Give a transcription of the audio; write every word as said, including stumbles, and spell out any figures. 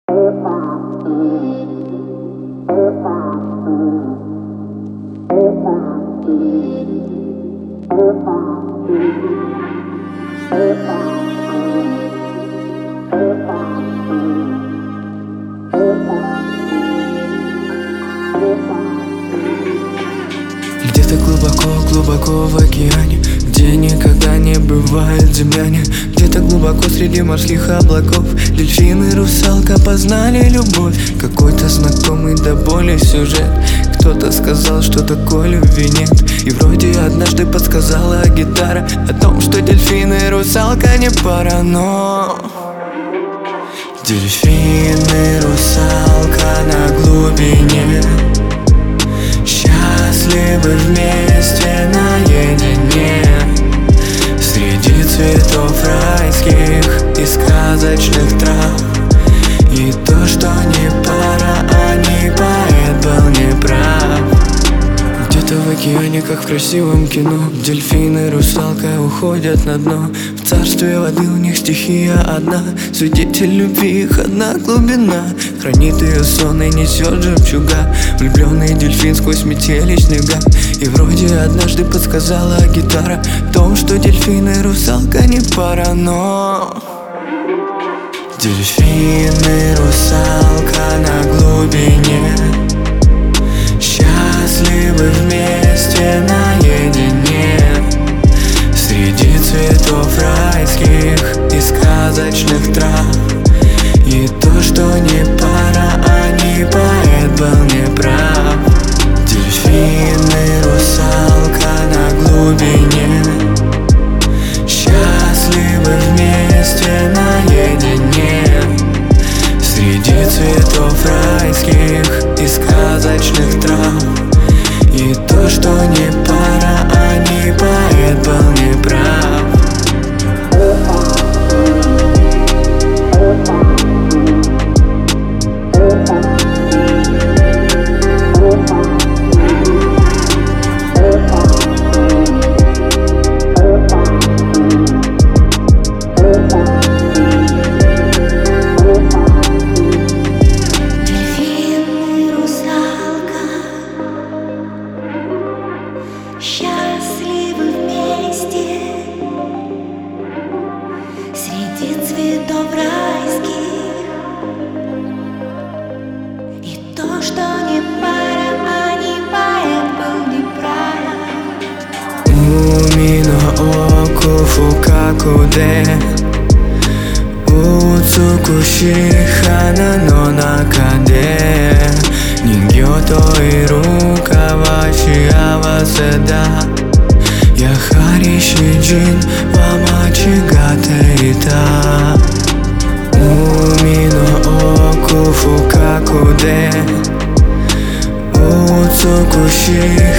Где-то глубоко-глубоко в океане, где никогда не бывает земляне, где-то глубоко среди морских облаков дельфин и русалка познали любовь. Какой-то знакомый до боли сюжет. Кто-то сказал, что такой любви нет, и вроде однажды подсказала гитара о том, что дельфин и русалка не пара, но дельфин и русалка на глубине счастливы вместе наедине, среди цветов райских и сказочных трав. И то, что не пара, а не поэт был неправ. Где-то в океане, как в красивом кино, дельфин и русалка уходят на дно. В царстве воды у них стихия одна, свидетель любви их одна глубина. Хранит ее сон и несет жемчуга, влюбленный дельфин сквозь метели снега. И вроде однажды подсказала гитара о том, что дельфин и русалка не пара, но дельфин и русалка на глубине счастливы вместе наедине, среди цветов райских и сказочных трав. И то, что не пара, а не поэт был неправ. Дельфин и русалка на глубине счастливы вместе наедине, среди цветов райских и сказочных трав. И то, что не пара, а не поэт был неправ. Счастливы вместе среди цветов райских. И то, что не пара, а не поэт был неправ. Уми no oku fukaku de utsukushi hana no naka de ningyo to iru ka wa shiawase da. Yahari shijin wa machigate ita. Umi no oku fukaku de utsukushi